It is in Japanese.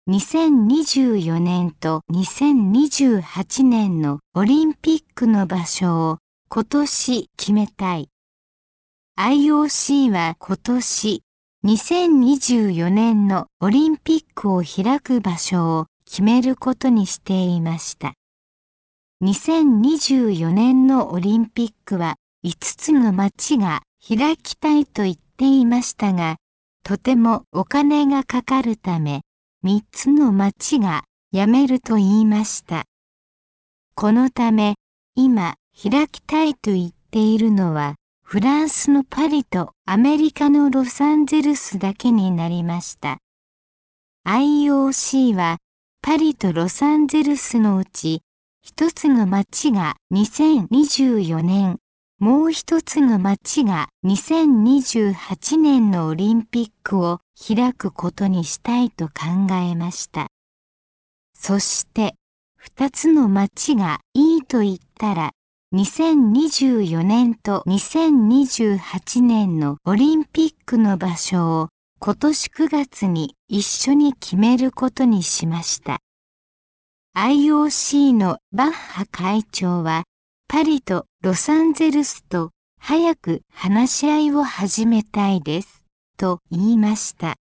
2024年と2028年のオリンピックの場所を今年決めたい。IOC は今年2024年のオリンピックを開く場所を決めることにしていました。2024年のオリンピックは5つの町が開きたいと言っていましたが、とてもお金がかかるため、3つの町が辞めると言いました。このため、今開きたいと言っているのは、フランスのパリとアメリカのロサンゼルスだけになりました。IOC はパリとロサンゼルスのうち一つの町が2024年、もう一つの町が2028年のオリンピックを開くことにしたいと考えました。そして二つの町がいいと言ったら、2024年と2028年のオリンピックの場所を今年9月に一緒に決めることにしました。IOC のバッハ会長はパリとロサンゼルスと早く話し合いを始めたいですと言いました。